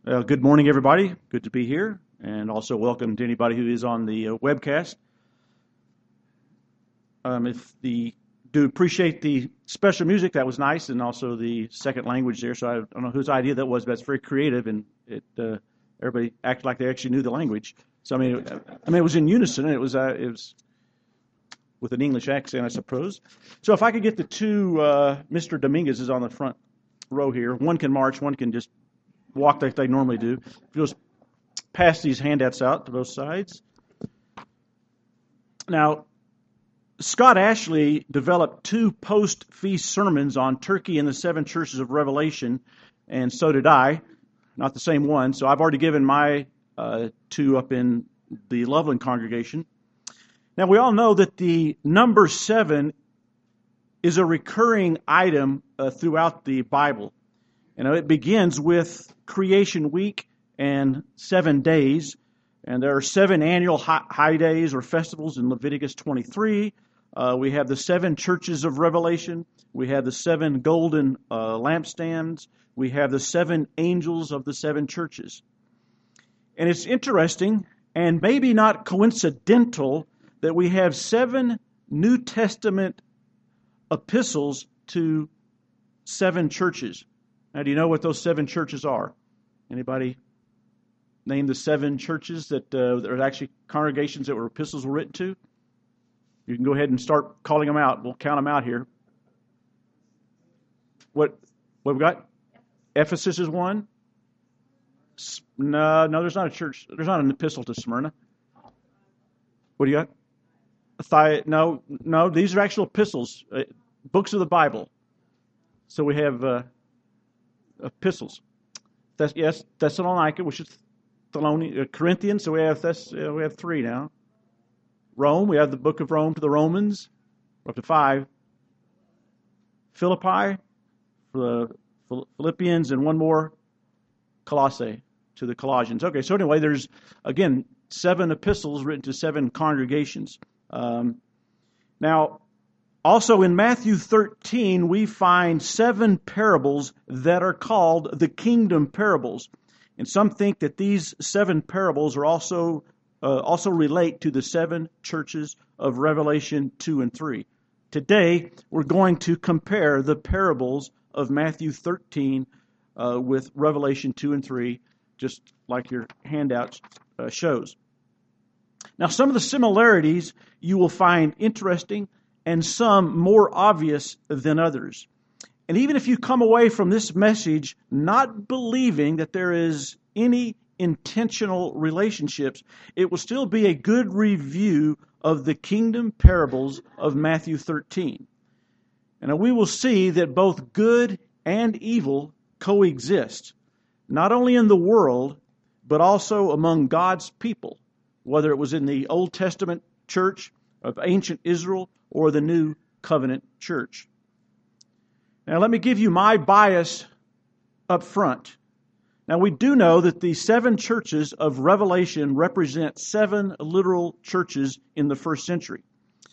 Good morning, everybody. Good to be here, and also welcome to anybody who is on the webcast. Do appreciate the special music. That was nice, and also the second language there. So I don't know whose idea that was, but it's very creative, and everybody acted like they actually knew the language. So it was in unison, and it was with an English accent, I suppose. So if I could get the two Mr. Dominguez is on the front row here. One can march, one can just walk like they normally do. Just pass these handouts out to both sides. Now, Scott Ashley developed two post-feast sermons on Turkey and the seven churches of Revelation, and so did I. Not the same one, so I've already given my two up in the Loveland congregation. Now, we all know that the number 7 is a recurring item throughout the Bible. It begins with creation week and 7 days. And there are 7 annual high days or festivals in Leviticus 23. We have the 7 churches of Revelation. We have the 7 golden lampstands. We have the 7 angels of the 7 churches. And it's interesting and maybe not coincidental that we have 7 New Testament epistles to 7 churches. Now, do you know what those 7 churches are? Anybody name the 7 churches that there are actually congregations that epistles were written to? You can go ahead and start calling them out. We'll count them out here. What we got? Ephesus is one. No, there's not a church. There's not an epistle to Smyrna. What do you got? No, these are actual epistles, books of the Bible. So we have epistles. Thessalonica, which is Corinthians. So we have 3 now. Rome, we have the book of Rome to the Romans. We're up to 5. Philippi, for the Philippians, and one more, Colossae, to the Colossians. Okay, so anyway, there's, again, 7 epistles written to 7 congregations. Now, also in Matthew 13, we find 7 parables that are called the kingdom parables. And some think that these 7 parables are also relate to the 7 churches of Revelation 2 and 3. Today, we're going to compare the parables of Matthew 13 with Revelation 2 and 3, just like your handout shows. Now, some of the similarities you will find interesting, and some more obvious than others. And even if you come away from this message not believing that there is any intentional relationships, it will still be a good review of the kingdom parables of Matthew 13. And we will see that both good and evil coexist, not only in the world, but also among God's people, whether it was in the Old Testament church of ancient Israel or the New Covenant church. Now, let me give you my bias up front. Now, we do know that the 7 churches of Revelation represent 7 literal churches in the first century.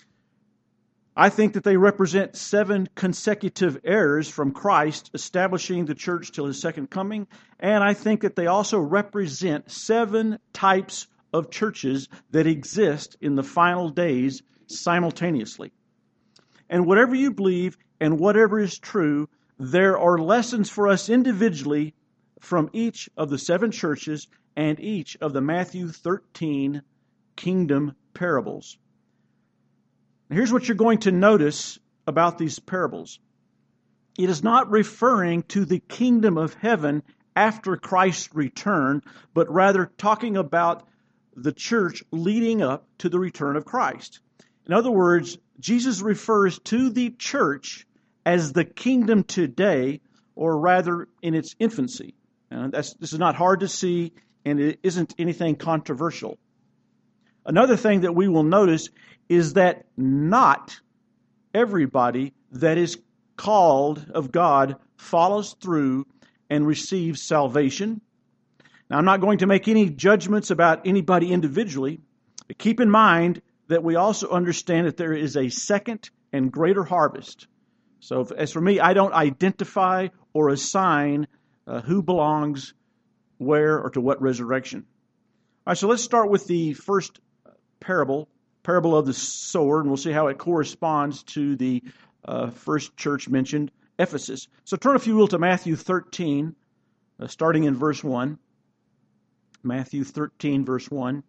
I think that they represent 7 consecutive eras from Christ establishing the church till His second coming, and I think that they also represent 7 types of churches that exist in the final days simultaneously. And whatever you believe and whatever is true, there are lessons for us individually from each of the 7 churches and each of the Matthew 13 kingdom parables. Now, here's what you're going to notice about these parables. It is not referring to the kingdom of heaven after Christ's return, but rather talking about the church leading up to the return of Christ. In other words, Jesus refers to the church as the kingdom today, or rather in its infancy. And this is not hard to see, and it isn't anything controversial. Another thing that we will notice is that not everybody that is called of God follows through and receives salvation. Now, I'm not going to make any judgments about anybody individually, but keep in mind that we also understand that there is a second and greater harvest. So as for me, I don't identify or assign who belongs where, or to what resurrection. All right, so let's start with the first parable of the sower, and we'll see how it corresponds to the first church mentioned, Ephesus. So turn, if you will, to Matthew 13, starting in verse 1. Matthew 13, verse 1.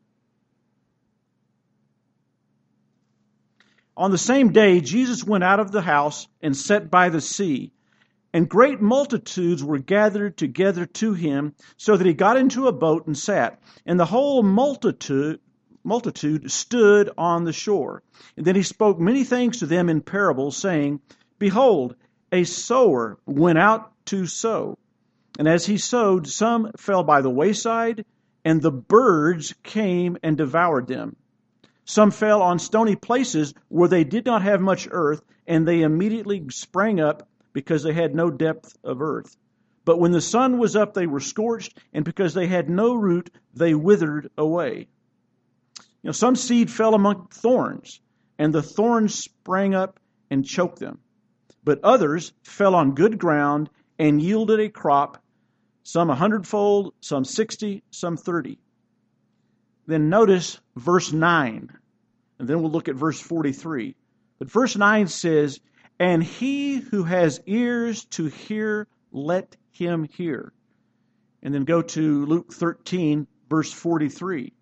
On the same day, Jesus went out of the house and sat by the sea. And great multitudes were gathered together to him, so that he got into a boat and sat. And the whole multitude stood on the shore. And then he spoke many things to them in parables, saying, Behold, a sower went out to sow. And as he sowed, some fell by the wayside, and the birds came and devoured them. Some fell on stony places where they did not have much earth, and they immediately sprang up because they had no depth of earth. But when the sun was up, they were scorched, and because they had no root, they withered away. Some seed fell among thorns, and the thorns sprang up and choked them. But others fell on good ground and yielded a crop, some 100-fold, some 60, some 30. Then notice verse 9, and then we'll look at verse 43. But verse 9 says, And he who has ears to hear, let him hear. And then go to Luke 13, verse 43.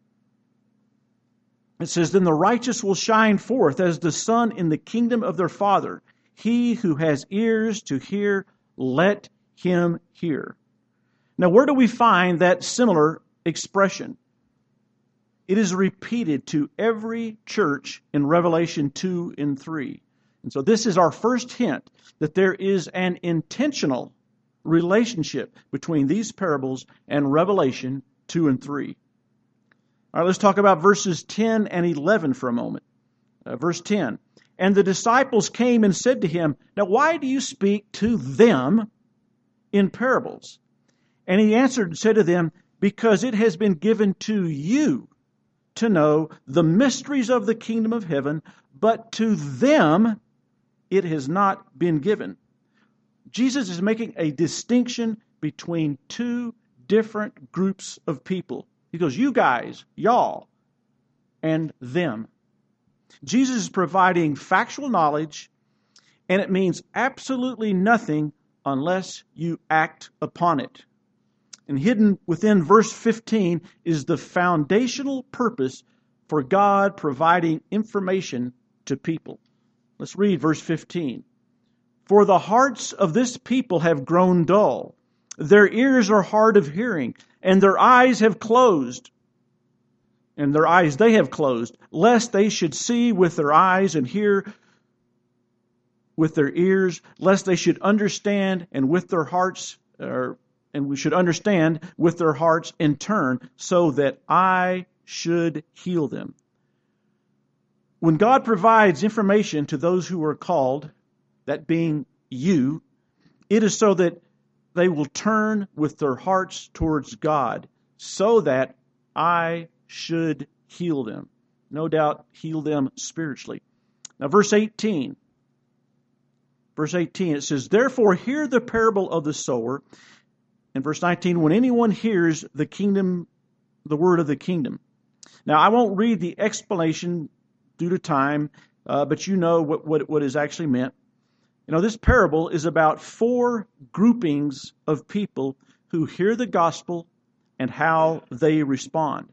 It says, Then the righteous will shine forth as the sun in the kingdom of their Father. He who has ears to hear, let him hear. Now, where do we find that similar expression? It is repeated to every church in Revelation 2 and 3. And so this is our first hint that there is an intentional relationship between these parables and Revelation 2 and 3. All right, let's talk about verses 10 and 11 for a moment. Verse 10, And the disciples came and said to him, Now why do you speak to them in parables? And he answered and said to them, Because it has been given to you to know the mysteries of the kingdom of heaven, but to them it has not been given. Jesus is making a distinction between two different groups of people. He goes, you guys, y'all, and them. Jesus is providing factual knowledge, and it means absolutely nothing unless you act upon it. And hidden within verse 15 is the foundational purpose for God providing information to people. Let's read verse 15. For the hearts of this people have grown dull. Their ears are hard of hearing, and their eyes have closed. And their eyes they have closed, lest they should see with their eyes and hear with their ears, lest they should understand and with their hearts, and we should understand with their hearts in turn, so that I should heal them. When God provides information to those who are called, that being you, it is so that they will turn with their hearts towards God, so that I should heal them. No doubt heal them spiritually. Now verse 18. Verse 18, it says, Therefore hear the parable of the sower. In verse 19, when anyone hears the kingdom, the word of the kingdom. Now I won't read the explanation due to time, but you know what is actually meant. You know, this parable is about four groupings of people who hear the gospel and how they respond.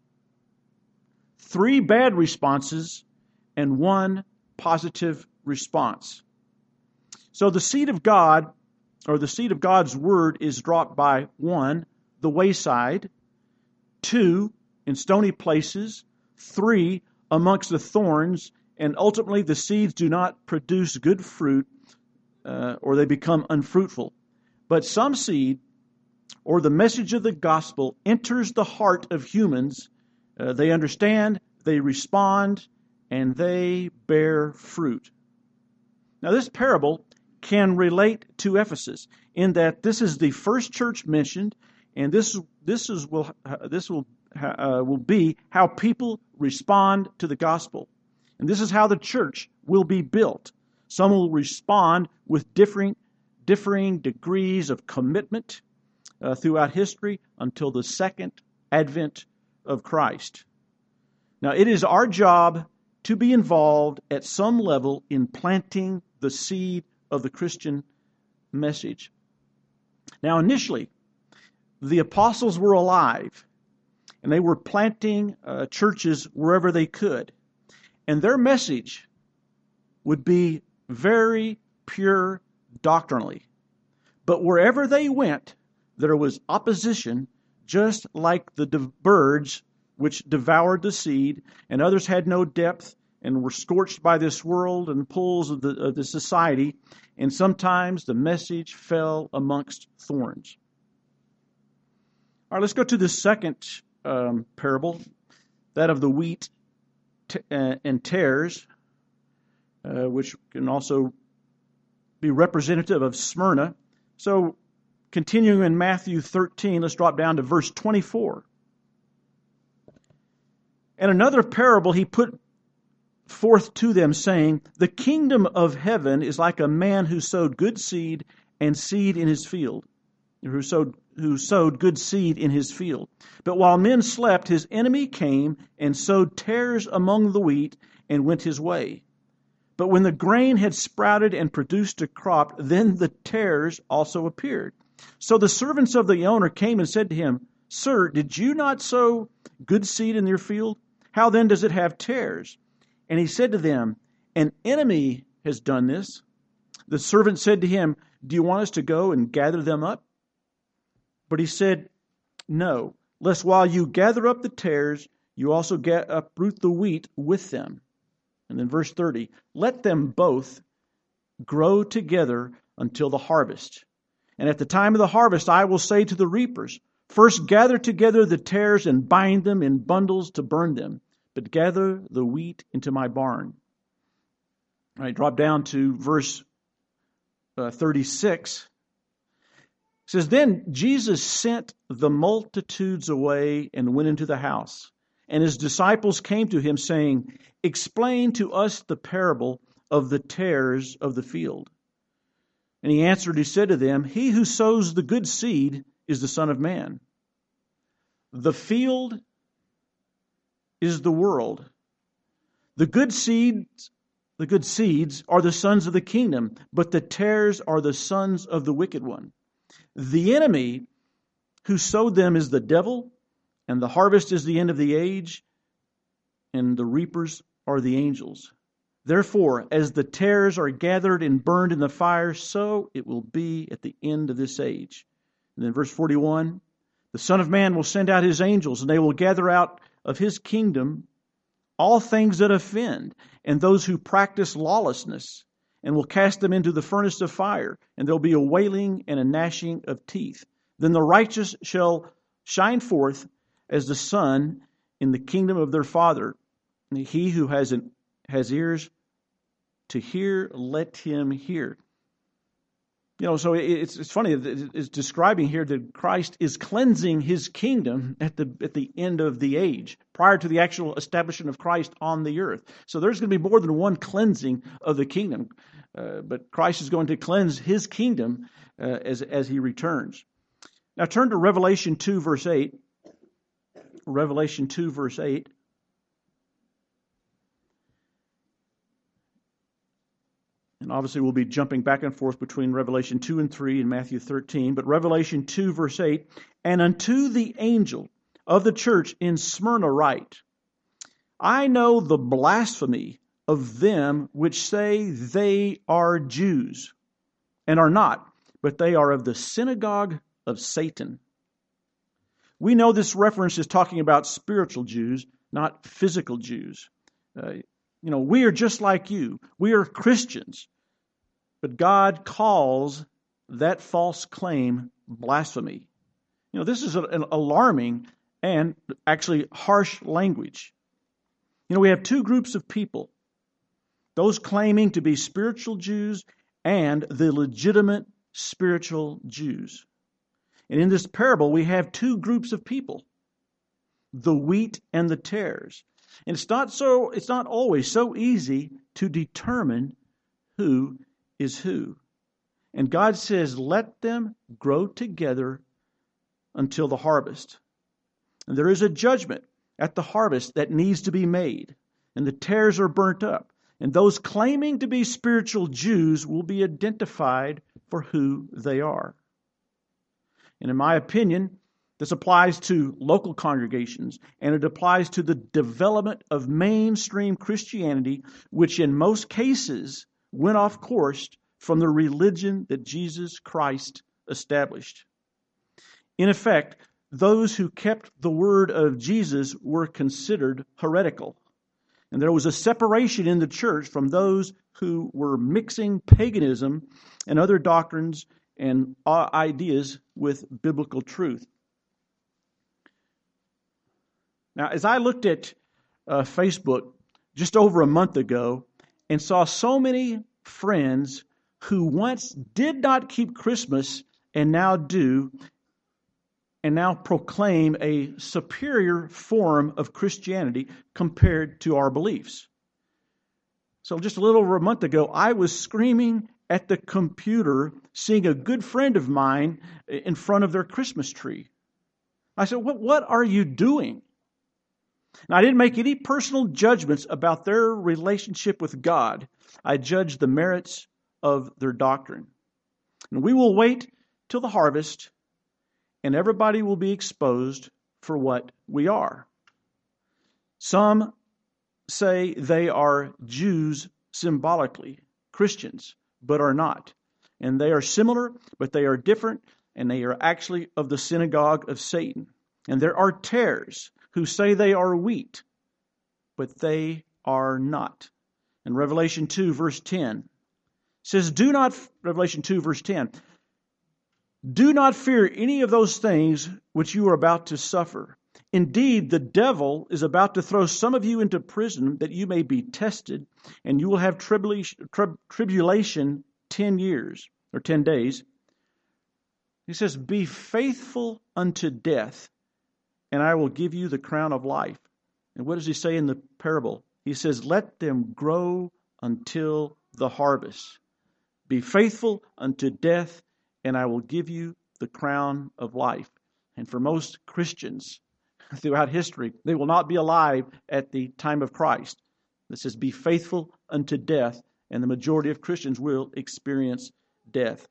3 bad responses and 1 positive response. So the seed of God, or the seed of God's word, is dropped by 1, the wayside, 2, in stony places, 3, amongst the thorns, and ultimately the seeds do not produce good fruit, or they become unfruitful. But some seed, or the message of the gospel, enters the heart of humans. They understand, they respond, and they bear fruit. Now this parable can relate to Ephesus in that this is the first church mentioned, and this will be how people respond to the gospel. And this is how the church will be built. Some will respond with differing degrees of commitment. throughout history until the second advent of Christ. Now, it is our job to be involved at some level in planting the seed of the Christian message. Now, initially, the apostles were alive, and they were planting churches wherever they could. And their message would be very pure doctrinally. But wherever they went, there was opposition, just like the birds which devoured the seed, and others had no depth and were scorched by this world and pulls of the society, and sometimes the message fell amongst thorns. All right, let's go to the second parable, that of the wheat and tares, which can also be representative of Smyrna. So, continuing in Matthew 13, let's drop down to verse 24. And another parable he put forth to them, saying, the kingdom of heaven is like a man who sowed good seed and seed in his field, who sowed good seed in his field. But while men slept, his enemy came and sowed tares among the wheat and went his way. But when the grain had sprouted and produced a crop, then the tares also appeared. So the servants of the owner came and said to him, Sir, did you not sow good seed in your field? How then does it have tares? And he said to them, an enemy has done this. The servant said to him, do you want us to go and gather them up? But he said, no, lest while you gather up the tares, you also uproot the wheat with them. And then verse 30, let them both grow together until the harvest. And at the time of the harvest, I will say to the reapers, first gather together the tares and bind them in bundles to burn them, but gather the wheat into my barn. All right, drop down to verse 36. It says, then Jesus sent the multitudes away and went into the house. And his disciples came to him, saying, explain to us the parable of the tares of the field. And he answered, he said to them, he who sows the good seed is the Son of Man. The field is the world. The good seeds are the sons of the kingdom, but the tares are the sons of the wicked one. The enemy who sowed them is the devil, and the harvest is the end of the age, and the reapers are the angels. Therefore, as the tares are gathered and burned in the fire, so it will be at the end of this age. And then verse 41, the Son of Man will send out his angels, and they will gather out of his kingdom all things that offend, and those who practice lawlessness, and will cast them into the furnace of fire, and there will be a wailing and a gnashing of teeth. Then the righteous shall shine forth as the sun in the kingdom of their Father. And he who has ears to hear, let him hear. So it's funny. It's describing here that Christ is cleansing his kingdom at the end of the age, prior to the actual establishment of Christ on the earth. So there's going to be more than one cleansing of the kingdom, but Christ is going to cleanse his kingdom as he returns. Now turn to Revelation 2, verse 8. Revelation 2, verse 8. And obviously we'll be jumping back and forth between Revelation 2 and 3 and Matthew 13. But Revelation 2, verse 8, and unto the angel of the church in Smyrna write, I know the blasphemy of them which say they are Jews, and are not, but they are of the synagogue of Satan. We know this reference is talking about spiritual Jews, not physical Jews. We are just like you. We are Christians. But God calls that false claim blasphemy. This is an alarming and actually harsh language. We have two groups of people. Those claiming to be spiritual Jews and the legitimate spiritual Jews. And in this parable, we have two groups of people. The wheat and the tares. And it's not always so easy to determine who is who. And God says, let them grow together until the harvest. And there is a judgment at the harvest that needs to be made, and the tares are burnt up. And those claiming to be spiritual Jews will be identified for who they are. And in my opinion, this applies to local congregations, and it applies to the development of mainstream Christianity, which in most cases went off course from the religion that Jesus Christ established. In effect, those who kept the word of Jesus were considered heretical. And there was a separation in the church from those who were mixing paganism and other doctrines and ideas with biblical truth. Now, as I looked at Facebook just over a month ago and saw so many friends who once did not keep Christmas and now do, and now proclaim a superior form of Christianity compared to our beliefs. So just a little over a month ago, I was screaming at the computer, seeing a good friend of mine in front of their Christmas tree. I said, what are you doing? Now, I didn't make any personal judgments about their relationship with God. I judged the merits of their doctrine. And we will wait till the harvest, and everybody will be exposed for what we are. Some say they are Jews symbolically, Christians, but are not. And they are similar, but they are different, and they are actually of the synagogue of Satan. And there are tares who say they are wheat, but they are not. In Revelation 2, verse 10, says, Revelation 2, verse 10, do not fear any of those things which you are about to suffer. Indeed, the devil is about to throw some of you into prison that you may be tested, and you will have tribulation 10 years or 10 days. He says, be faithful unto death, and I will give you the crown of life. And what does he say in the parable? He says, let them grow until the harvest. Be faithful unto death, and I will give you the crown of life. And for most Christians throughout history, they will not be alive at the time of Christ. It says, be faithful unto death, and the majority of Christians will experience death.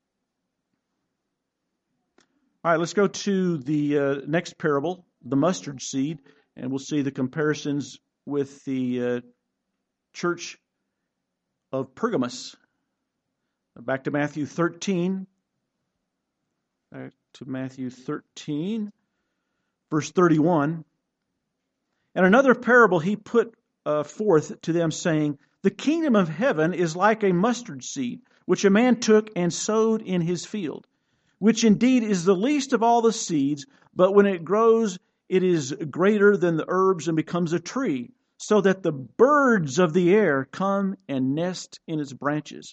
All right, let's go to the next parable, the mustard seed, and we'll see the comparisons with the church of Pergamos. Back to Matthew 13. Back to Matthew 13, verse 31. And another parable he put forth to them, saying, the kingdom of heaven is like a mustard seed, which a man took and sowed in his field, which indeed is the least of all the seeds, but when it grows, it is greater than the herbs and becomes a tree, so that the birds of the air come and nest in its branches.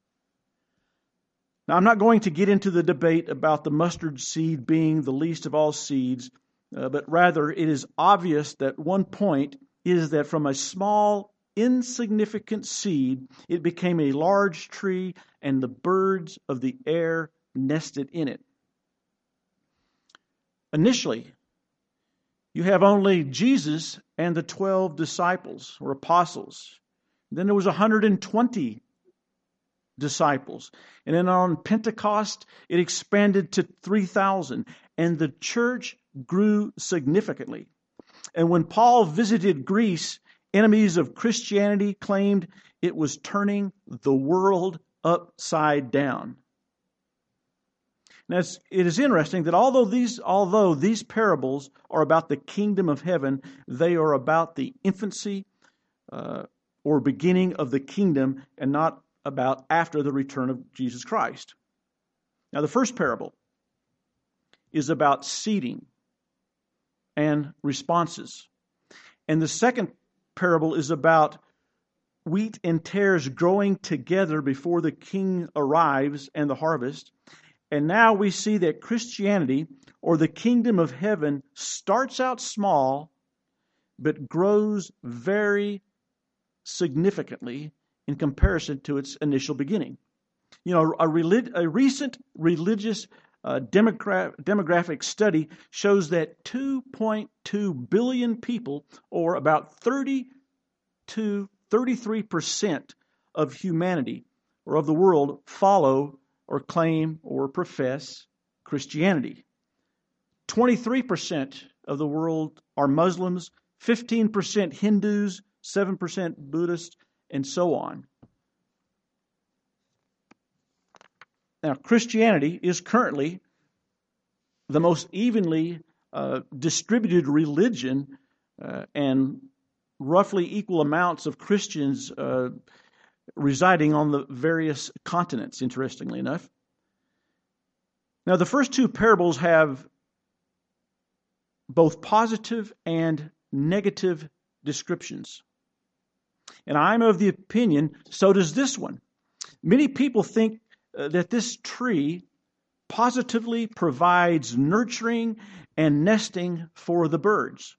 Now, I'm not going to get into the debate about the mustard seed being the least of all seeds, but rather it is obvious that one point is that from a small, insignificant seed, it became a large tree, and the birds of the air nested in it. Initially, you have only Jesus and the 12 disciples or apostles. Then there was 120 disciples. And then on Pentecost, it expanded to 3,000. And the church grew significantly. And when Paul visited Greece, enemies of Christianity claimed it was turning the world upside down. Now, it is interesting that although these parables are about the kingdom of heaven, they are about the infancy or beginning of the kingdom and not about after the return of Jesus Christ. Now, the first parable is about seeding and responses. And the second parable is about wheat and tares growing together before the king arrives and the harvest. And now we see that Christianity, or the kingdom of heaven, starts out small, but grows very significantly in comparison to its initial beginning. You know, a recent religious demographic study shows that 2.2 billion people, or about 30 to 33% of humanity or of the world, follow or claim or profess Christianity. 23% of the world are Muslims, 15% Hindus, 7% Buddhists, and so on. Now, Christianity is currently the most evenly distributed religion, and roughly equal amounts of Christians residing on the various continents, interestingly enough. Now, the first two parables have both positive and negative descriptions. And I'm of the opinion, so does this one. Many people think that this tree positively provides nurturing and nesting for the birds.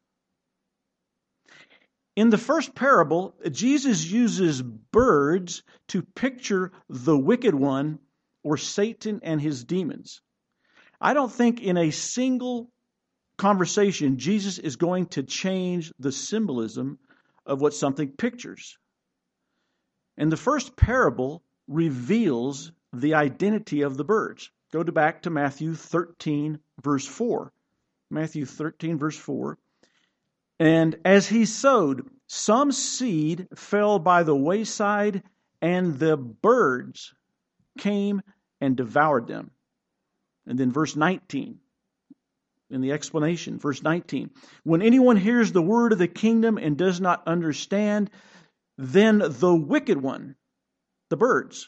In the first parable, Jesus uses birds to picture the wicked one, or Satan and his demons. I don't think in a single conversation Jesus is going to change the symbolism of what something pictures. And the first parable reveals the identity of the birds. Go back to Matthew 13, verse 4. Matthew 13, verse 4. And as he sowed, some seed fell by the wayside, and the birds came and devoured them. And then verse 19, in the explanation, verse 19. When anyone hears the word of the kingdom and does not understand, then the wicked one, the birds,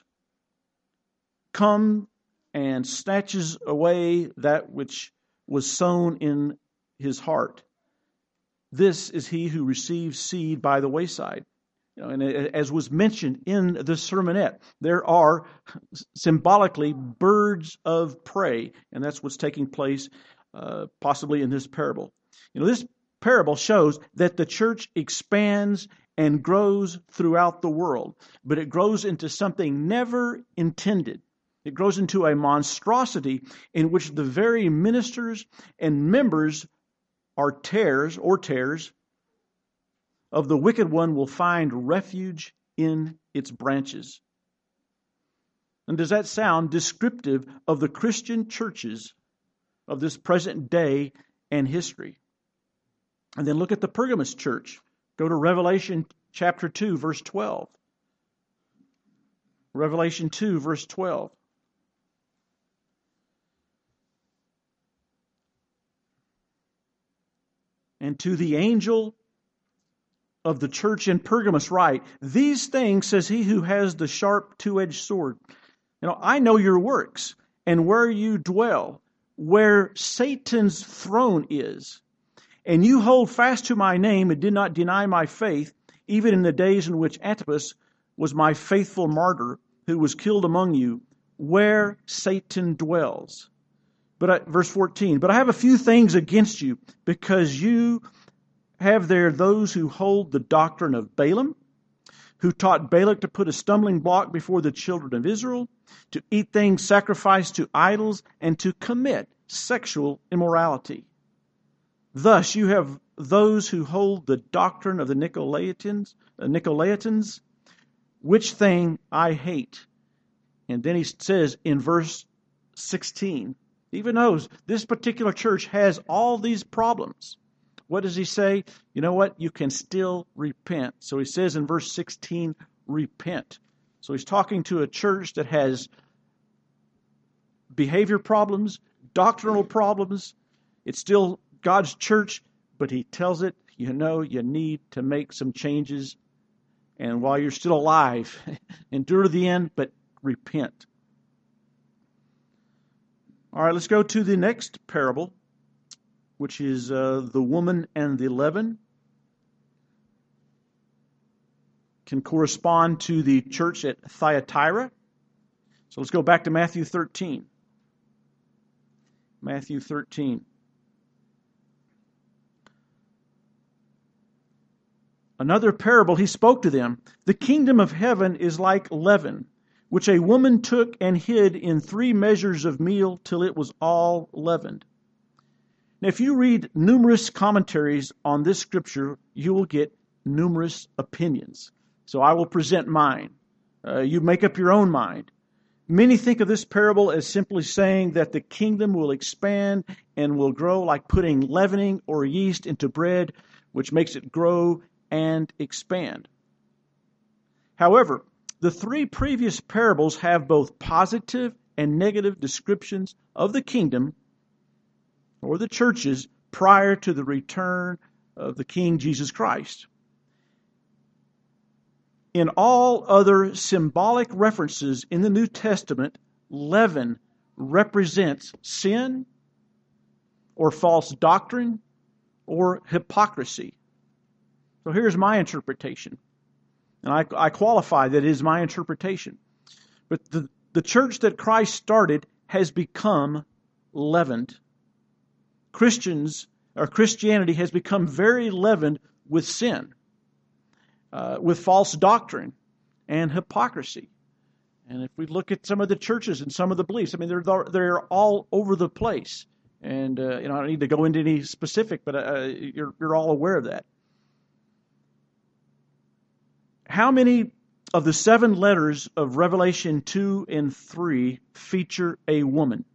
come and snatches away that which was sown in his heart. This is he who receives seed by the wayside. And as was mentioned in the sermonette, there are symbolically birds of prey, and that's what's taking place possibly in this parable. This parable shows that the church expands and grows throughout the world, but it grows into something never intended. It grows into a monstrosity in which the very ministers and members are tares of the wicked one will find refuge in its branches. And does that sound descriptive of the Christian churches of this present day and history? And then look at the Pergamos church. Go to Revelation chapter 2, verse 12. Revelation 2, verse 12. And to the angel of the church in Pergamos write, these things says he who has the sharp two-edged sword. I know your works and where you dwell, where Satan's throne is. And you hold fast to my name and did not deny my faith, even in the days in which Antipas was my faithful martyr, who was killed among you, where Satan dwells. Verse 14, but I have a few things against you, because you have there those who hold the doctrine of Balaam, who taught Balak to put a stumbling block before the children of Israel, to eat things sacrificed to idols, and to commit sexual immorality. Thus you have those who hold the doctrine of the Nicolaitans, which thing I hate. And then he says in verse 16, even knows this particular church has all these problems. What does he say? You know what? You can still repent. So he says in verse 16, repent. So he's talking to a church that has behavior problems, doctrinal problems. It's still God's church, but he tells it, you need to make some changes. And while you're still alive, endure to the end, but repent. All right, let's go to the next parable, which is the woman and the leaven. Can correspond to the church at Thyatira. So let's go back to Matthew 13. Matthew 13. Another parable he spoke to them. The kingdom of heaven is like leaven, which a woman took and hid in 3 measures of meal till it was all leavened. Now, if you read numerous commentaries on this scripture, you will get numerous opinions. So I will present mine. You make up your own mind. Many think of this parable as simply saying that the kingdom will expand and will grow like putting leavening or yeast into bread, which makes it grow and expand. However, the 3 previous parables have both positive and negative descriptions of the kingdom or the churches prior to the return of the King Jesus Christ. In all other symbolic references in the New Testament, leaven represents sin or false doctrine or hypocrisy. So here's my interpretation. And I qualify that it is my interpretation. But the church that Christ started has become leavened. Christianity has become very leavened with sin, with false doctrine and hypocrisy. And if we look at some of the churches and some of the beliefs, I mean, they're all over the place. And I don't need to go into any specific, but you're all aware of that. How many of the 7 letters of Revelation 2 and 3 feature a woman?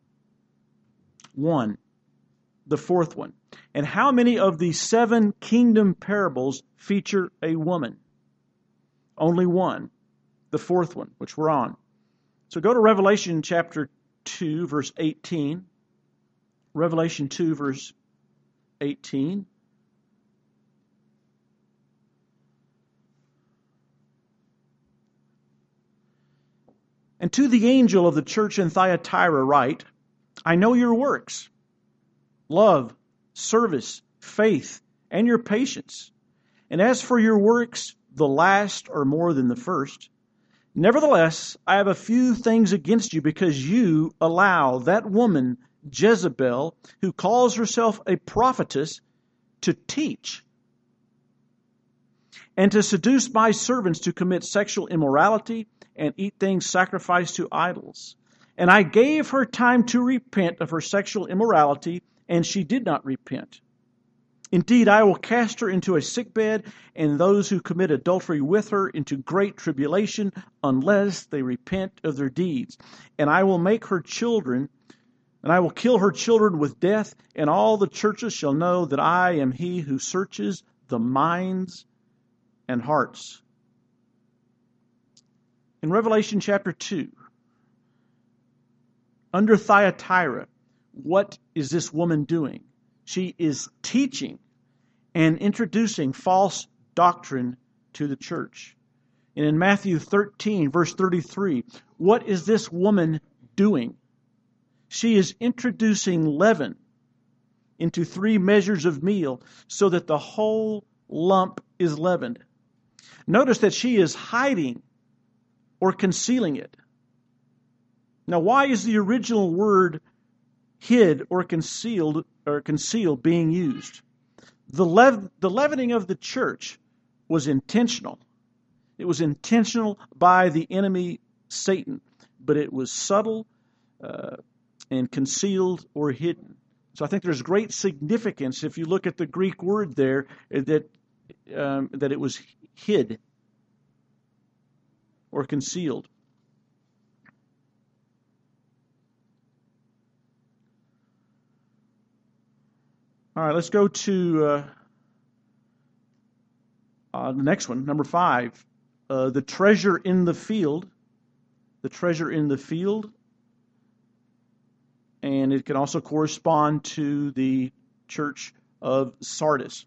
1, the 4th one. And how many of the 7 kingdom parables feature a woman? Only 1, the 4th one, which we're on. So go to Revelation chapter 2, verse 18. Revelation 2, verse 18. And to the angel of the church in Thyatira write, I know your works, love, service, faith, and your patience. And as for your works, the last are more than the first. Nevertheless, I have a few things against you, because you allow that woman Jezebel, who calls herself a prophetess, to teach and to seduce my servants to commit sexual immorality and eat things sacrificed to idols. And I gave her time to repent of her sexual immorality, and she did not repent. Indeed, I will cast her into a sickbed, and those who commit adultery with her into great tribulation, unless they repent of their deeds. And I will make her children, and I will kill her children with death, and all the churches shall know that I am he who searches the minds and hearts. In Revelation chapter 2, under Thyatira, what is this woman doing? She is teaching and introducing false doctrine to the church. And in Matthew 13, verse 33, what is this woman doing? She is introducing leaven into 3 measures of meal so that the whole lump is leavened. Notice that she is hiding or concealing it. Now, why is the original word hid or concealed being used? The leavening of the church was intentional. It was intentional by the enemy Satan, but it was subtle and concealed or hidden. So I think there's great significance if you look at the Greek word there that it was hid or concealed. All right, let's go to the next one, number 5. The treasure in the field. The treasure in the field. And it can also correspond to the church of Sardis.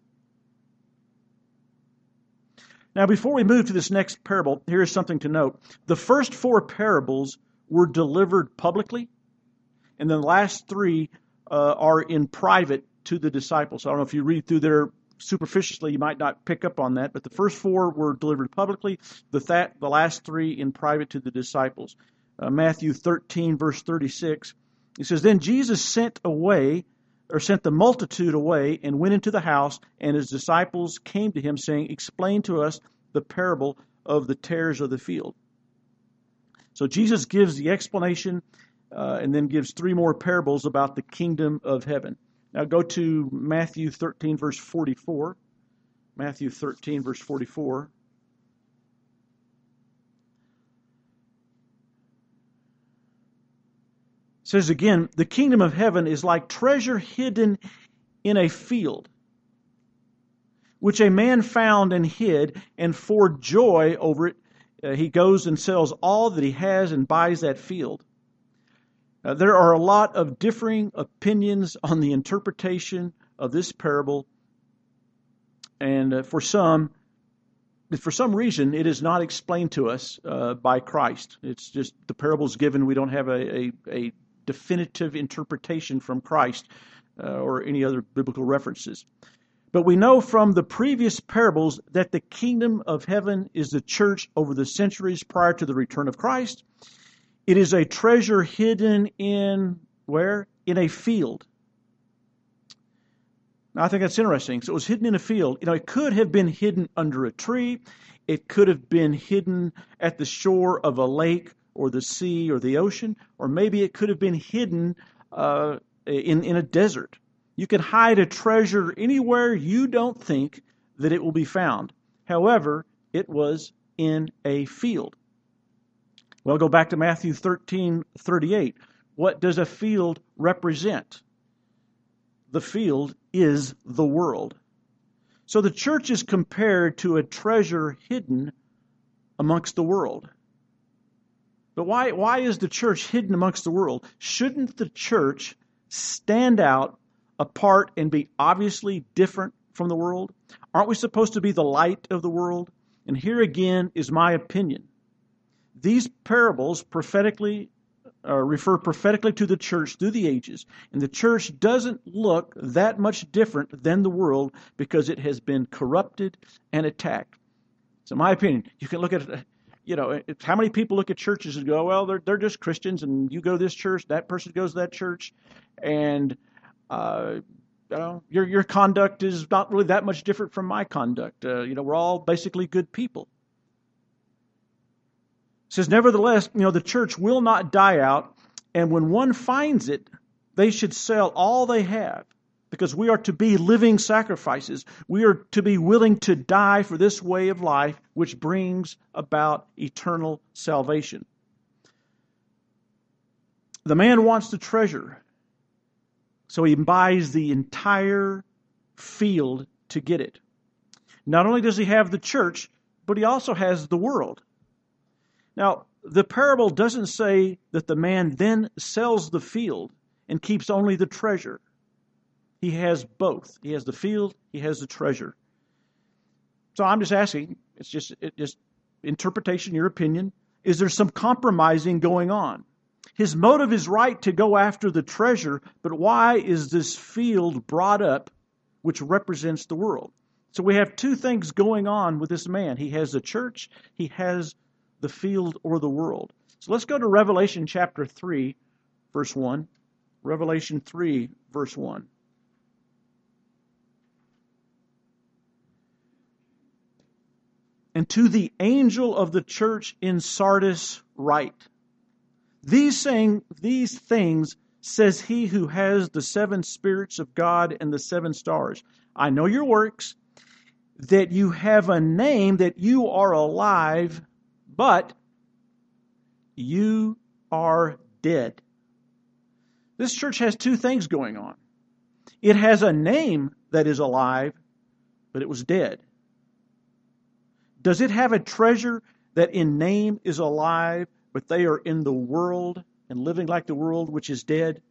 Now, before we move to this next parable, here's something to note. The first 4 parables were delivered publicly, and then the last 3 are in private to the disciples. I don't know if you read through there superficially, you might not pick up on that, but the first 4 were delivered publicly, the last 3 in private to the disciples. Matthew 13, verse 36, it says, Then Jesus sent the multitude away and went into the house, and his disciples came to him, saying, Explain to us the parable of the tares of the field. So Jesus gives the explanation and then gives three more parables about the kingdom of heaven. Now go to Matthew 13, verse 44. Matthew 13, verse 44. It says again, the kingdom of heaven is like treasure hidden in a field, which a man found and hid, and for joy over it, he goes and sells all that he has and buys that field. There are a lot of differing opinions on the interpretation of this parable, and for some reason, it is not explained to us by Christ. It's just the parable's given. We don't have a definitive interpretation from Christ or any other biblical references. But we know from the previous parables that the kingdom of heaven is the church over the centuries prior to the return of Christ. It is a treasure hidden in where? In a field. Now, I think that's interesting. So it was hidden in a field. It could have been hidden under a tree. It could have been hidden at the shore of a lake or the sea or the ocean, or maybe it could have been hidden in a desert. You can hide a treasure anywhere you don't think that it will be found. However, it was in a field. Well, go back to Matthew 13:38. What does a field represent? The field is the world. So the church is compared to a treasure hidden amongst the world. But why is the church hidden amongst the world? Shouldn't the church stand out apart and be obviously different from the world? Aren't we supposed to be the light of the world? And here again is my opinion. These parables refer prophetically to the church through the ages, and the church doesn't look that much different than the world because it has been corrupted and attacked. So my opinion, you can look at it. How many people look at churches and go, well, they're just Christians, and you go to this church, that person goes to that church, and your conduct is not really that much different from my conduct. We're all basically good people. It says, nevertheless, the church will not die out, and when one finds it, they should sell all they have, because we are to be living sacrifices. We are to be willing to die for this way of life, which brings about eternal salvation. The man wants the treasure, so he buys the entire field to get it. Not only does he have the church, but he also has the world. Now, the parable doesn't say that the man then sells the field and keeps only the treasure. He has both. He has the field, he has the treasure. So I'm just asking, it's just interpretation, your opinion. Is there some compromising going on? His motive is right to go after the treasure, but why is this field brought up, which represents the world? So we have two things going on with this man. He has the church, he has the field or the world. So let's go to Revelation chapter 3, verse 1. Revelation 3, verse 1. And to the angel of the church in Sardis write, These things says he who has the seven spirits of God and the seven stars. I know your works, that you have a name, that you are alive, but you are dead. This church has two things going on. It has a name that is alive, but it was dead. Does it have a treasure that in name is alive, but they are in the world and living like the world, which is dead?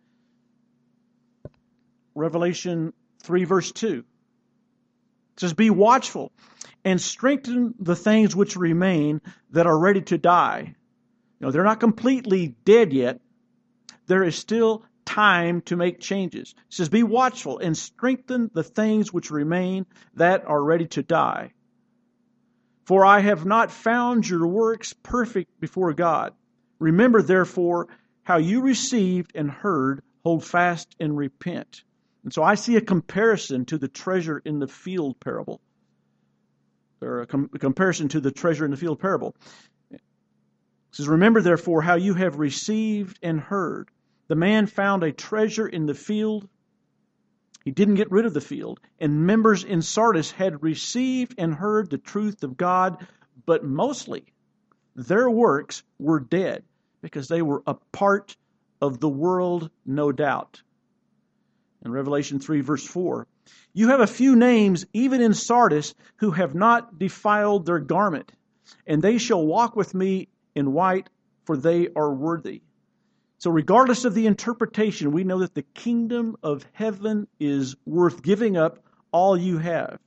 Revelation 3, verse 2. It says, Be watchful and strengthen the things which remain that are ready to die. They're not completely dead yet. There is still time to make changes. It says, Be watchful and strengthen the things which remain that are ready to die. For I have not found your works perfect before God. Remember, therefore, how you received and heard, hold fast and repent. And so I see a comparison to the treasure in the field parable, or a comparison to the treasure in the field parable. It says, remember therefore how you have received and heard. The man found a treasure in the field. He didn't get rid of the field. And members in Sardis had received and heard the truth of God, but mostly their works were dead because they were a part of the world, no doubt. In Revelation 3, verse 4, you have a few names, even in Sardis, who have not defiled their garment, and they shall walk with me in white, for they are worthy. So regardless of the interpretation, we know that the kingdom of heaven is worth giving up all you have.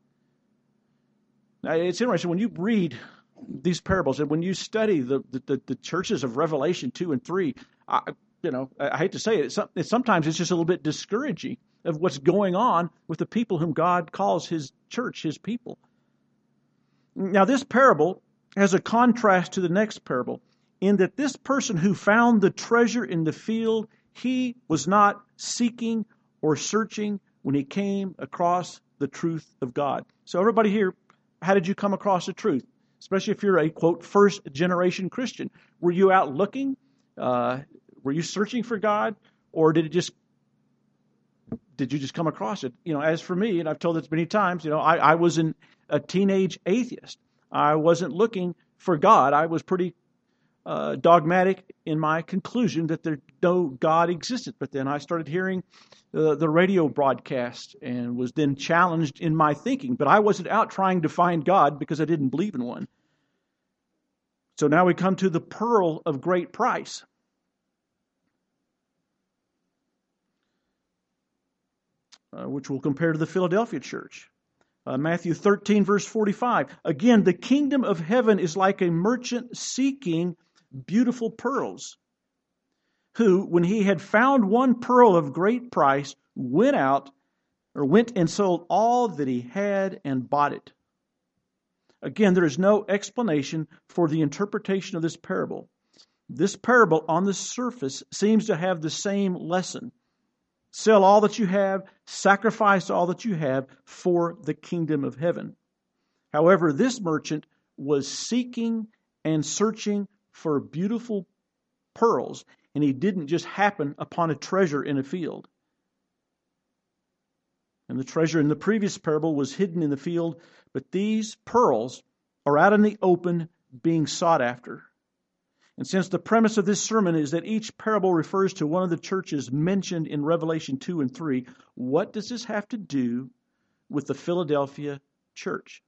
Now, it's interesting, when you read these parables and when you study the churches of Revelation 2 and 3, I hate to say it, sometimes it's just a little bit discouraging of what's going on with the people whom God calls His church, His people. Now, this parable has a contrast to the next parable in that this person who found the treasure in the field, he was not seeking or searching when he came across the truth of God. So everybody here, how did you come across the truth? Especially if you're a, quote, first-generation Christian. Were you out looking? Were you searching for God? Or did you just come across it? As for me, and I've told this many times, I was a teenage atheist. I wasn't looking for God. I was pretty dogmatic in my conclusion that no God existed. But then I started hearing the radio broadcast and was then challenged in my thinking. But I wasn't out trying to find God because I didn't believe in one. So now we come to the pearl of great price. Which we'll compare to the Philadelphia church. Matthew 13, verse 45. Again, the kingdom of heaven is like a merchant seeking beautiful pearls, who, when he had found one pearl of great price, went and sold all that he had and bought it. Again, there is no explanation for the interpretation of this parable. This parable on the surface seems to have the same lesson. Sell all that you have, sacrifice all that you have for the kingdom of heaven. However, this merchant was seeking and searching for beautiful pearls, and he didn't just happen upon a treasure in a field. And the treasure in the previous parable was hidden in the field, but these pearls are out in the open being sought after. And since the premise of this sermon is that each parable refers to one of the churches mentioned in Revelation 2 and 3, what does this have to do with the Philadelphia church?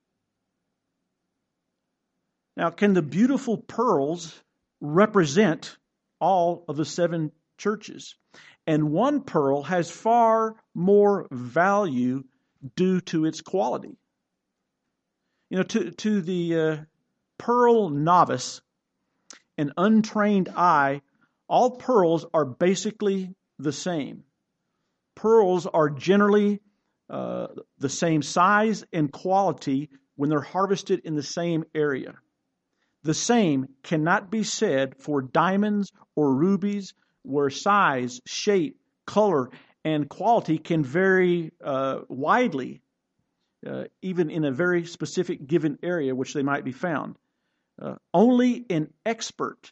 Now, can the beautiful pearls represent all of the 7 churches? And one pearl has far more value due to its quality. To the pearl novice, an untrained eye, all pearls are basically the same. Pearls are generally the same size and quality when they're harvested in the same area. The same cannot be said for diamonds or rubies, where size, shape, color, and quality can vary widely, even in a very specific given area which they might be found. Only an expert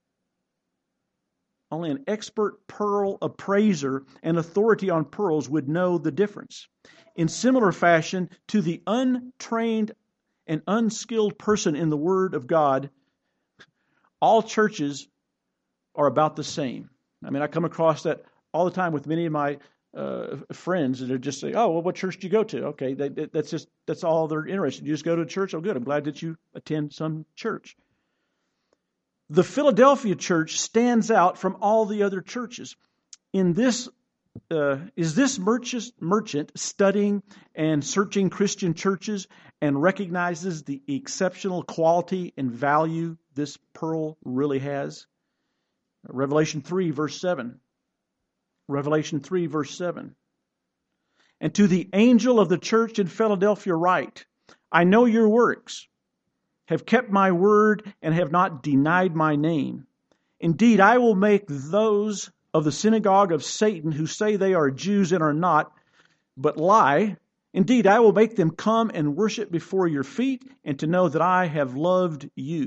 pearl appraiser and authority on pearls would know the difference. In similar fashion, to the untrained and unskilled person in the Word of God, all churches are about the same. I come across that all the time with many of my friends, and they're just saying, "Oh, well, what church do you go to?" Okay, that's all they're interested in. You just go to a church. Oh, good. I'm glad that you attend some church. The Philadelphia church stands out from all the other churches. In this, is this merchant studying and searching Christian churches and recognizes the exceptional quality and value this pearl really has? Revelation 3, verse 7. Revelation 3, verse 7. And to the angel of the church in Philadelphia write, I know your works, have kept my word, and have not denied my name. Indeed, I will make those of the synagogue of Satan who say they are Jews and are not, but lie. Indeed, I will make them come and worship before your feet, and to know that I have loved you.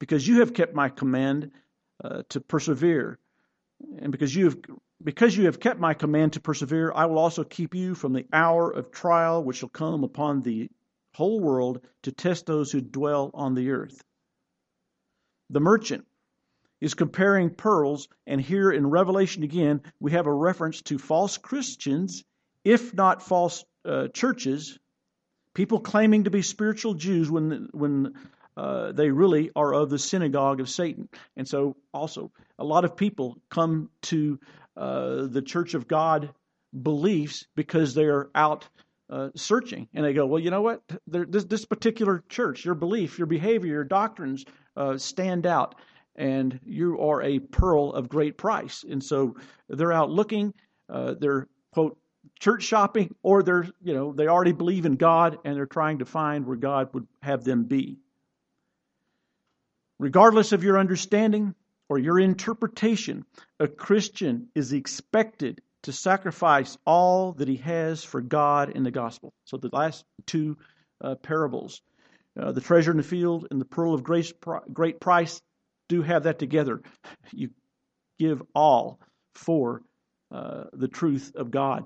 because you have kept my command to persevere. And because you have kept my command to persevere, I will also keep you from the hour of trial which shall come upon the whole world to test those who dwell on the earth. The merchant is comparing pearls, and here in Revelation again, we have a reference to false Christians, if not false churches, people claiming to be spiritual Jews when they really are of the synagogue of Satan. And so also, a lot of people come to the Church of God beliefs because they are out searching. And they go, well, you know what? This particular church, your belief, your behavior, your doctrines stand out. And you are a pearl of great price. And so they're out looking, they're, quote, church shopping, or they already believe in God and they're trying to find where God would have them be. Regardless of your understanding or your interpretation, a Christian is expected to sacrifice all that he has for God in the gospel. So the last two parables, the treasure in the field and the pearl of great price, do have that together. You give all for the truth of God.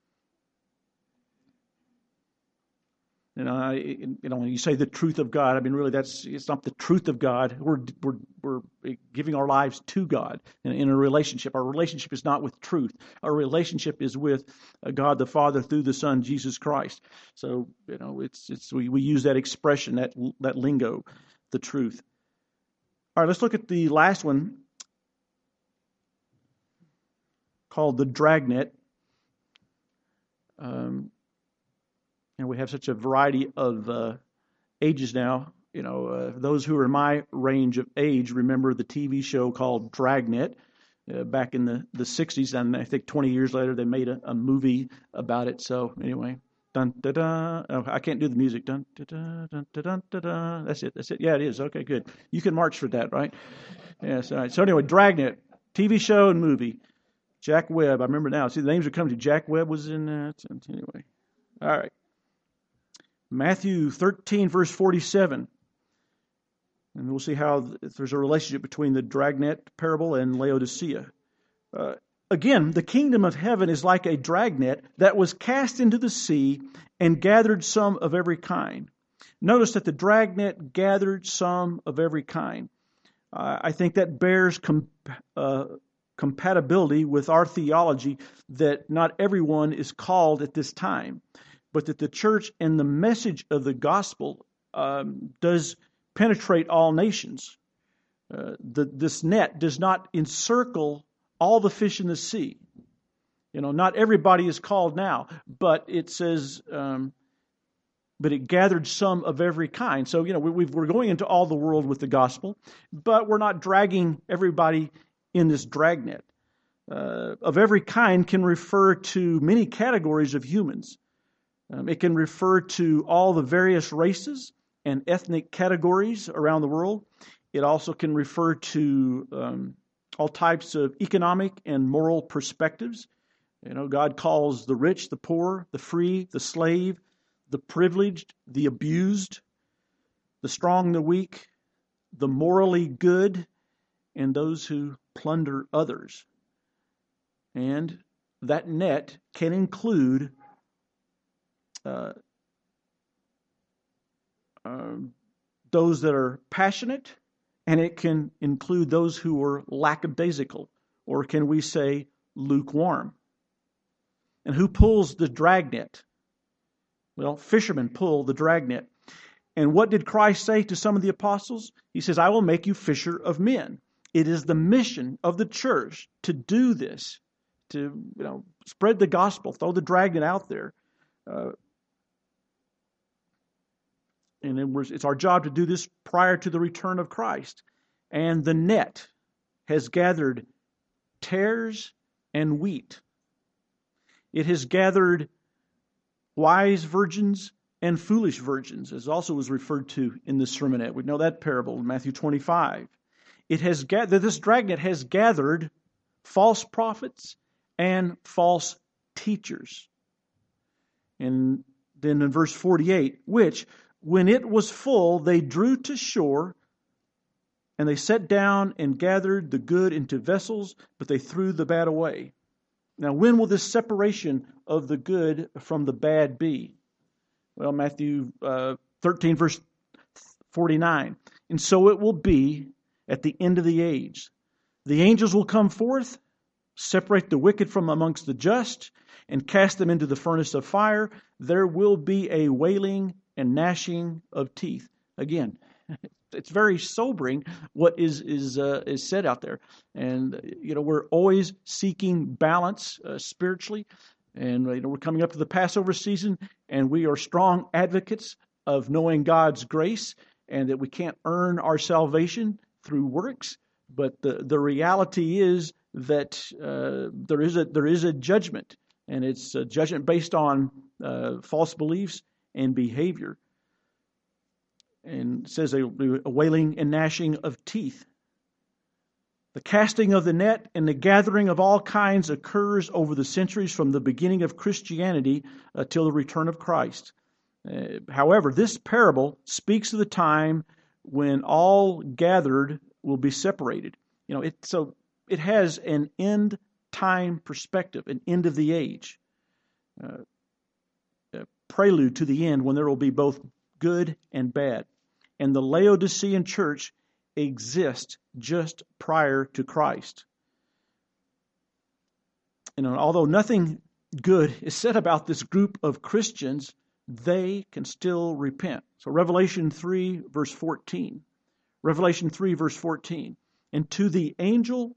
When you say the truth of God, I mean, really, it's not the truth of God. We're giving our lives to God in a relationship. Our relationship is not with truth. Our relationship is with God the Father through the Son, Jesus Christ. So, we use that expression, that lingo, the truth. All right, let's look at the last one, called the dragnet. And we have such a variety of ages now. Those who are in my range of age remember the TV show called Dragnet back in the 60s. And I think 20 years later they made a movie about it. So anyway, dun da da. Oh, I can't do the music. Dun da da dun da dun da da. That's it. Yeah, it is. Okay, good. You can march for that, right? Yes. All right. So anyway, Dragnet, TV show and movie. Jack Webb. I remember now. See, the names are coming to. Jack Webb was in that. Anyway. All right. Matthew 13, verse 47. And we'll see how there's a relationship between the dragnet parable and Laodicea. Again, the kingdom of heaven is like a dragnet that was cast into the sea and gathered some of every kind. Notice that the dragnet gathered some of every kind. I think that bears compatibility with our theology that not everyone is called at this time, but that the church and the message of the gospel does penetrate all nations. This net does not encircle all the fish in the sea. Not everybody is called now, but it says, but it gathered some of every kind. So, we're going into all the world with the gospel, but we're not dragging everybody in this dragnet. Of every kind can refer to many categories of humans. It can refer to all the various races and ethnic categories around the world. It also can refer to all types of economic and moral perspectives. God calls the rich, the poor, the free, the slave, the privileged, the abused, the strong, the weak, the morally good, and those who plunder others. And that net can include those that are passionate, and it can include those who are lackadaisical, or can we say lukewarm. And who pulls the dragnet? Well, fishermen pull the dragnet. And what did Christ say to some of the apostles? He says, I will make you fisher of men. It is the mission of the church to do this, to spread the gospel, throw the dragnet out there. And it's our job to do this prior to the return of Christ. And the net has gathered tares and wheat. It has gathered wise virgins and foolish virgins, as also was referred to in the sermonette. We know that parable in Matthew 25. This dragnet has gathered false prophets and false teachers. And then in verse 48, which, when it was full, they drew to shore And they sat down and gathered the good into vessels, but they threw the bad away. Now, when will this separation of the good from the bad be? Well, Matthew 13, verse 49. And so it will be at the end of the age. The angels will come forth, separate the wicked from amongst the just, and cast them into the furnace of fire. There will be a wailing and gnashing of teeth. Again, it's very sobering what is said out there. And, we're always seeking balance spiritually. And, we're coming up to the Passover season, and we are strong advocates of knowing God's grace and that we can't earn our salvation through works. But the reality is that there is a judgment, and it's a judgment based on false beliefs and behavior. And it says a wailing and gnashing of teeth. The casting of the net and the gathering of all kinds occurs over the centuries from the beginning of Christianity till the return of Christ. However, this parable speaks of the time when all gathered will be separated. So it has an end time perspective, an end of the age, a prelude to the end when there will be both good and bad. And the Laodicean church exists just prior to Christ. Although nothing good is said about this group of Christians, they can still repent. So Revelation 3, verse 14. Revelation 3, verse 14. And to the angel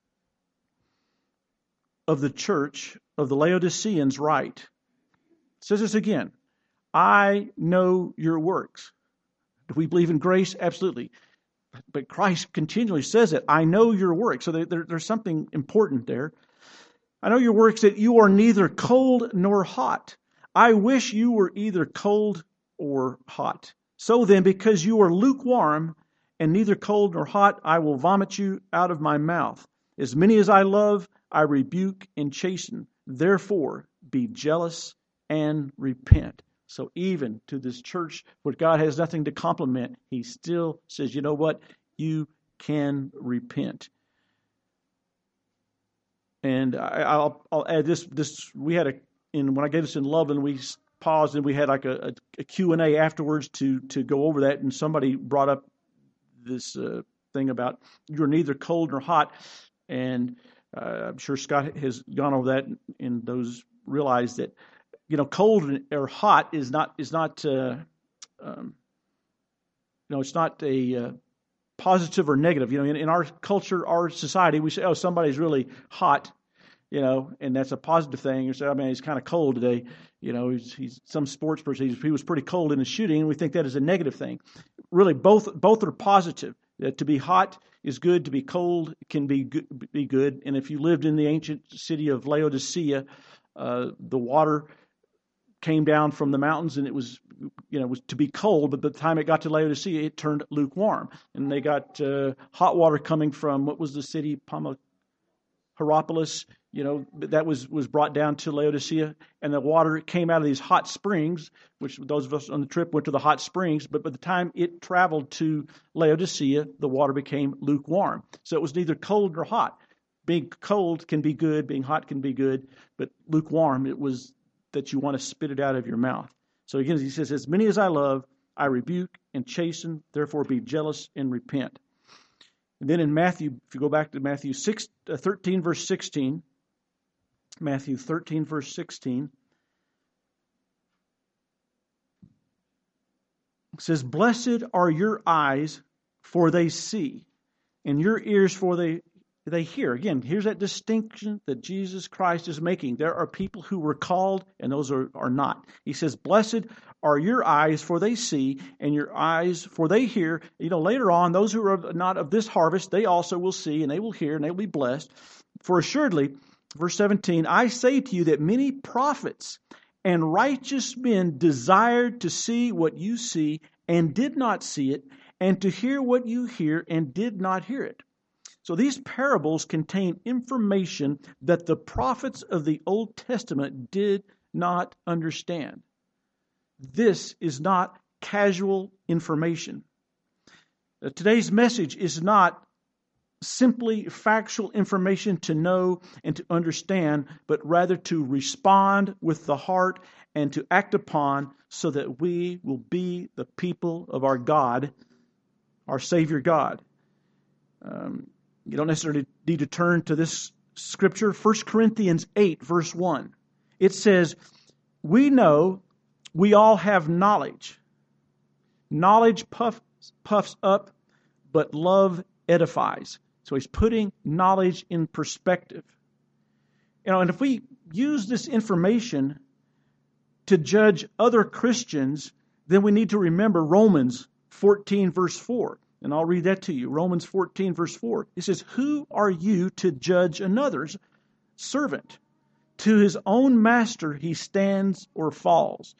of the church of the Laodiceans write. It says this again. I know your works. Do we believe in grace? Absolutely. But Christ continually says it. I know your works. So there's something important there. I know your works, that you are neither cold nor hot. I wish you were either cold or hot. So then, because you are lukewarm and neither cold nor hot, I will vomit you out of my mouth. As many as I love, I rebuke and chasten. Therefore, be jealous and repent. So even to this church where God has nothing to compliment, he still says, you know what? You can repent. And I'll add this. We had when I gave this in Loveland, we paused and we had like a Q&A afterwards to go over that. And somebody brought up this thing about you're neither cold nor hot. And I'm sure Scott has gone over that, and those realize that cold or hot is not it's not a positive or negative. In our culture, our society, we say, oh, somebody's really hot, and that's a positive thing. You say, oh, man, he's kind of cold today. He's some sports person. He was pretty cold in his shooting, and we think that is a negative thing. Really, both are positive. To be hot is good. To be cold can be good. And if you lived in the ancient city of Laodicea, the water came down from the mountains, and it was to be cold, but by the time it got to Laodicea, it turned lukewarm. And they got hot water coming from, what was the city? Hierapolis, that was brought down to Laodicea, and the water came out of these hot springs, which those of us on the trip went to the hot springs, but by the time it traveled to Laodicea, the water became lukewarm. So it was neither cold nor hot. Being cold can be good, being hot can be good, but lukewarm, it was that you want to spit it out of your mouth. So again, he says, as many as I love, I rebuke and chasten, therefore be jealous and repent. And then in Matthew, if you go back to Matthew 13, verse 16, Matthew 13, verse 16, it says, blessed are your eyes, for they see, and your ears, for they hear. Again, here's that distinction that Jesus Christ is making. There are people who were called, and those are not. He says, blessed are your eyes, for they see, and your eyes, for they hear. Later on, those who are not of this harvest, they also will see, and they will hear, and they will be blessed. For assuredly, verse 17, I say to you that many prophets and righteous men desired to see what you see, and did not see it, and to hear what you hear, and did not hear it. So these parables contain information that the prophets of the Old Testament did not understand. This is not casual information. Today's message is not simply factual information to know and to understand, but rather to respond with the heart and to act upon so that we will be the people of our God, our Savior God. You don't necessarily need to turn to this scripture. 1 Corinthians 8, verse 1. It says, we know we all have knowledge. Knowledge puffs up, but love edifies. So he's putting knowledge in perspective. And if we use this information to judge other Christians, then we need to remember Romans 14, verse 4. And I'll read that to you. Romans 14, verse 4. It says, who are you to judge another's servant? To his own master he stands or falls.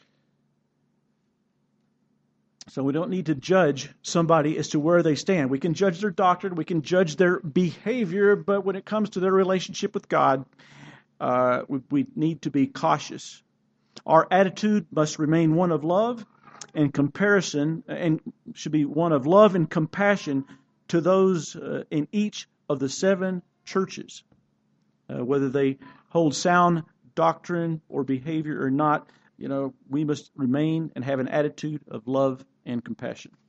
So we don't need to judge somebody as to where they stand. We can judge their doctrine, we can judge their behavior, but when it comes to their relationship with God, we need to be cautious. Our attitude must remain one of love and comparison, and should be one of love and compassion to those in each of the 7 churches. Whether they hold sound doctrine or behavior or not, we must remain and have an attitude of love and compassion.